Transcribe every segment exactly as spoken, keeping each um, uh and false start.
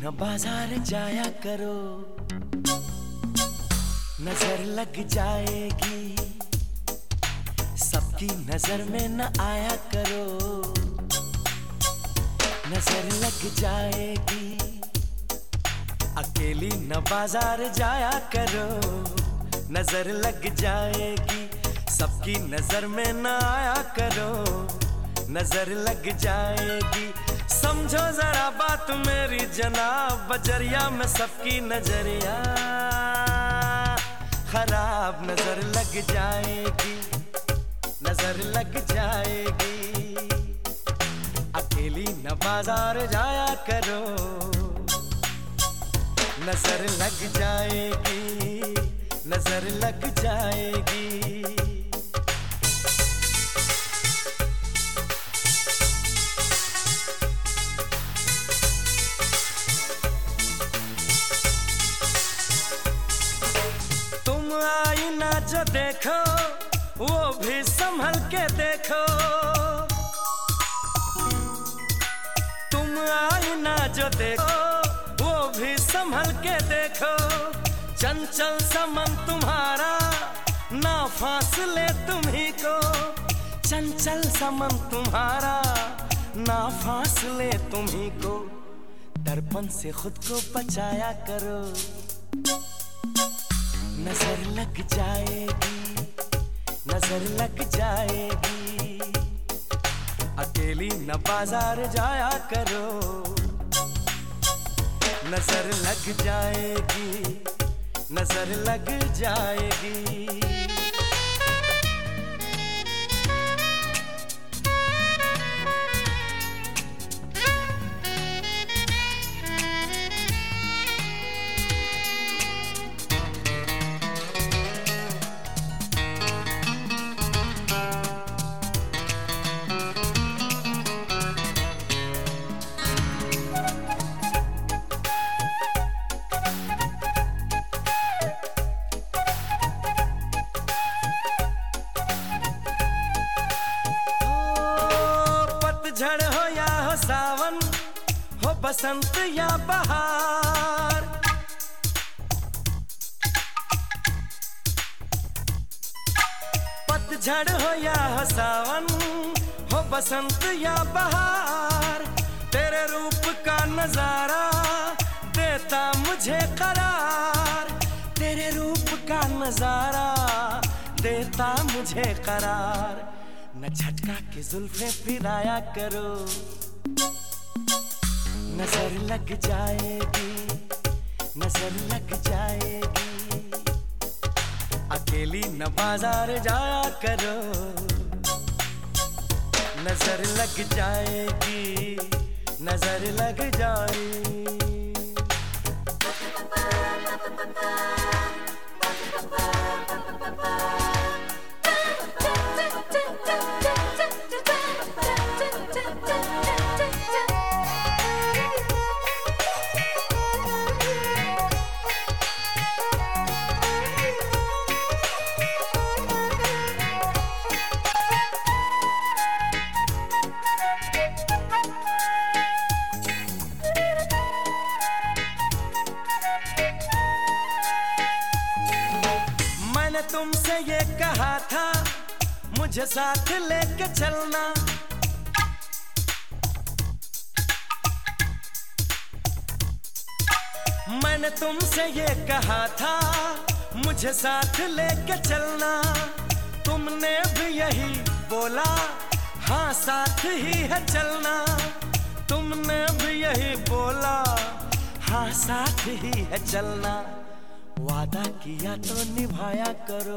न बाजार जाया करो, नजर लग जाएगी, सबकी नजर में न आया करो, नजर लग जाएगी। अकेली न बाजार जाया करो, नजर लग जाएगी, सबकी नजर में न आया करो, नजर लग जाएगी। समझो जरा बात मेरी जनाब, बजरिया में सबकी नजरिया खराब, नजर लग जाएगी, नजर लग जाएगी। अकेली न बाजार जाया करो, नजर लग जाएगी, नजर लग जाएगी। तुम आईना जो देखो वो भी संभल के देखो, तुम आईना जो देखो वो भी संभल के देखो। चंचल समन तुम्हारा ना फासले तुम्ही को, चंचल समन तुम्हारा ना फासले तुम्ही को। दर्पण से खुद को बचाया करो, नजर लग जाएगी, नजर लग जाएगी। अकेली न बाजार जाया करो, नजर लग जाएगी, नजर लग जाएगी। पतझड़ हो या हो सावन, हो बसंत या बहार, पतझड़ हो या हो सावन, हो बसंत या बहार। तेरे रूप का नजारा देता मुझे करार, तेरे रूप का नजारा देता मुझे करार। न झटका के जुल्फे फिराया करो, नजर लग जाएगी, नजर लग जाएगी। अकेली न बाजार जाया करो, नजर लग जाएगी, नजर लग जाएगी। मैंने तुमसे ये कहा था मुझे साथ लेके चलना, मैंने तुमसे ये कहा था मुझे साथ लेके चलना। तुमने भी यही बोला, हाँ साथ ही है चलना। तुमने भी यही बोला, हाँ साथ ही है चलना। वादा किया तो निभाया करो,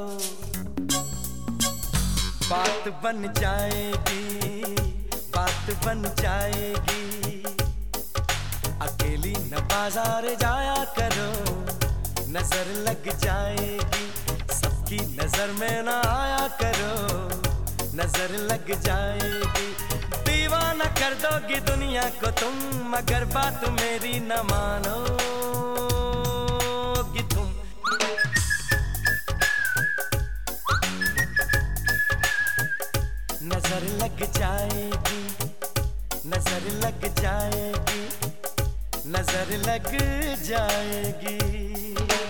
बात बन जाएगी, बात बन जाएगी। अकेली न बाजार जाया करो, नजर लग जाएगी, सबकी नजर में न आया करो, नजर लग जाएगी। दीवाना कर दोगी दुनिया को तुम, मगर बात मेरी न मानोगी तुम। नजर लग जाएगी, नजर लग जाएगी, नजर लग जाएगी।